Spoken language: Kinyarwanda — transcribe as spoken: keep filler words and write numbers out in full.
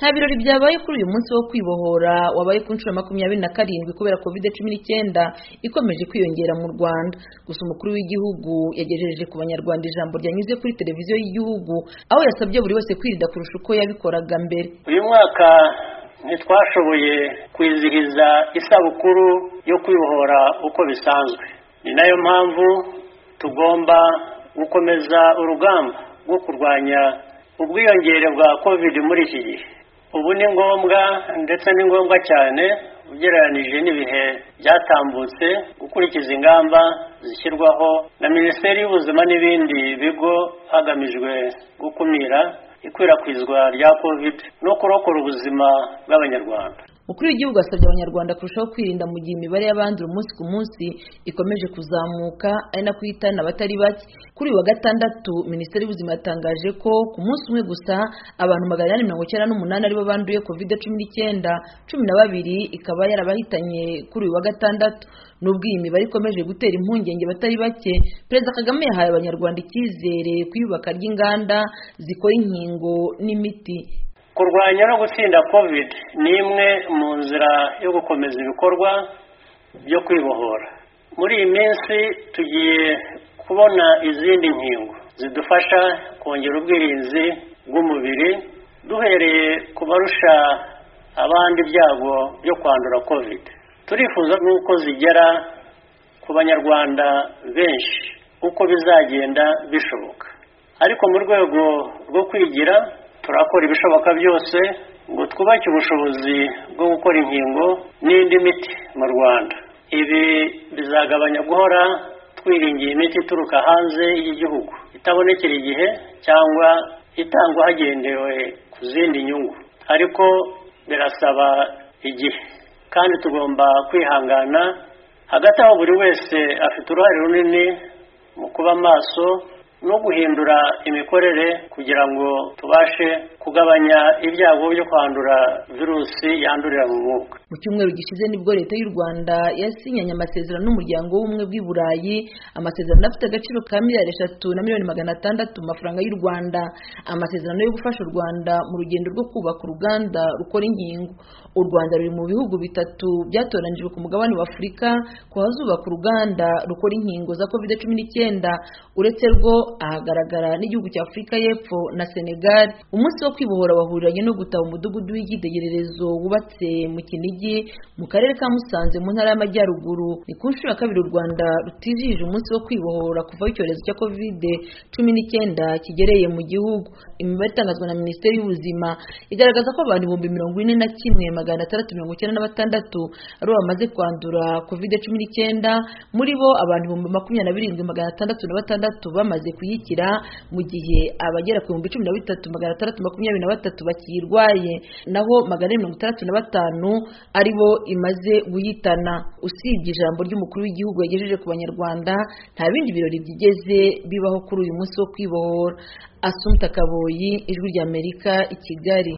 nta birori byabaye kuri uyu munsi wo kwibohora wabaye ku nshuro makumyabiri na karindwi kubera covid cumi n'icyenda ikomeje kwiyongera mu Rwanda. Gusa umukuru w'igihugu yagejeje ku banyarwanda ijambo ryanyuze kuri televiziyo y'igihugu aho yasabye buri wese kwirinda kurusha uko yabikoraga mbere. Uyu mwaka ntitwashoboye kwizihiza isabukuru yo kwibohora uko bisanzwe, ni nayo mpamvu tugomba gukomeza urugamba rwo kurwanya ubwiyongere bwa covid muri iki gihe. Ubu ni ngombwa ndetse ni ngombwa cyane ugereranije n'ibihe byatambutse gukurikiza ingamba zishyirwaho na Minisiteri y'Ubuzima n'ibindi bigo hagamijwe gukumira ikwirakwizwa rya covid no kurokora ubuzima bw'Abanyarwanda. Umukuru w'igihugu asabye Abanyarwanda kurushaho kwirinda mu gihe imibare y'abandura umunsi ku munsi ikomeje kuzamuka ari na kwitana abatari bake. Kuri uyu wa gatandatu Minisiteri y'Ubuzima yatangaje ko ku munsi umwe gusa abantu magana inani mirongo icyenda n'umunani aribo banduye covid cumi n'icyenda, cumi na babiri ikaba yarabahitanye kuri uyu wa gatandatu. Nubwo iyi mibare ikomeje gutera impungenge batari bake, Perezida Kagame yahaye Abanyarwanda icyizere ku iyubaka ry'inganda zikora inkingo n'imiti. Kurwanya no gutsinda covid ni imwe mu nzira yo gukomeza ibikorwa byo kwibohora. Muri iyi minsi tugiye kubona izindi nkingo zidufasha kongera ubwirinzi bw'umubiri duhereye ku barusha abandi ibyago byo kwandura covid. Turifuza nuko zigera ku Banyarwanda benshi uko bizagenda bishoboka, ariko mu rwego rwo kwigira turakora ibishoboka byose ngo twubake ubushobozi bwo gukora inkingo n'indi miti mu Rwanda. Ibi bizagabanya guhora twiringiye imiti ituruka hanze y'igihugu itabonekera igihe cyangwa itangwa hagendewe ku zindi nyungu, ariko birasaba igihe kandi tugomba kwihangana. Hagati aho buri wese afite uruhare runini mu kuba maso no guhindura imikorere kugira ngo tubashe kugabanya ibyago byo kwandura virusi yandurira mu mwuka. Mu cyumweru gishize nibwo leta y'u Rwanda yasinyanye amasezerano n'umuryango w'ubumwe bw'i Burayi, amasezerano afite agaciro ka miliyari eshatu na miliyoni magana atandatu mu mafaranga y'u Rwanda, amasezerano yo gufasha u Rwanda mu rugendo rwo kubaka uruganda rukora inkingo. U Rwanda ruri mu bihugu bitatu byatoranijwe ku mugabane wa Afurika ko hazubaka uruganda rukora inkingo za covid cumi n'icyenda, uretse rwo ahagaragara n'igihugu cya Afurika y'Epfo na Senegal. Umunsi wo kwibohora wahuriranye no gutaha umudugudu w'icyitegererezo wubatse mu Kinigi mu karere ka Musanze mu ntara y'Amajyaruguru. Ni ku nshuro ya kabiri u Rwanda rutizihije umunsi wo kwibohora kuva icyorezo cya covid cumi n'icyenda kigereye mu gihugu. Imibare itangazwa na Minisiteri y'Ubuzima igaragaza ko abantu ibihumbi mirongo ine na kimwe magana atandatu mirongo icyenda na batandatu ari bamaze kwandura covid cumi n'icyenda, muri bo abantu ibihumbi makumyabiri na birindwi magana atandatu na batandatu bamaze kuyikira, mu gihe abagera ku bihumbi cumi na bitatu magana atandatu makumyabiri na batatu bakirwaye, naho magana ane mirongo itandatu na batanu ari bo imaze guhitana. Usibye ijambo ry'umukuru w'igihugu yagejeje ku Banyarwanda, nta bindi birori byigeze bibaho kuri uyu munsi wo kwibohora. Assumpta Kaboyi, Ijwi ry'Amerika, i Kigali.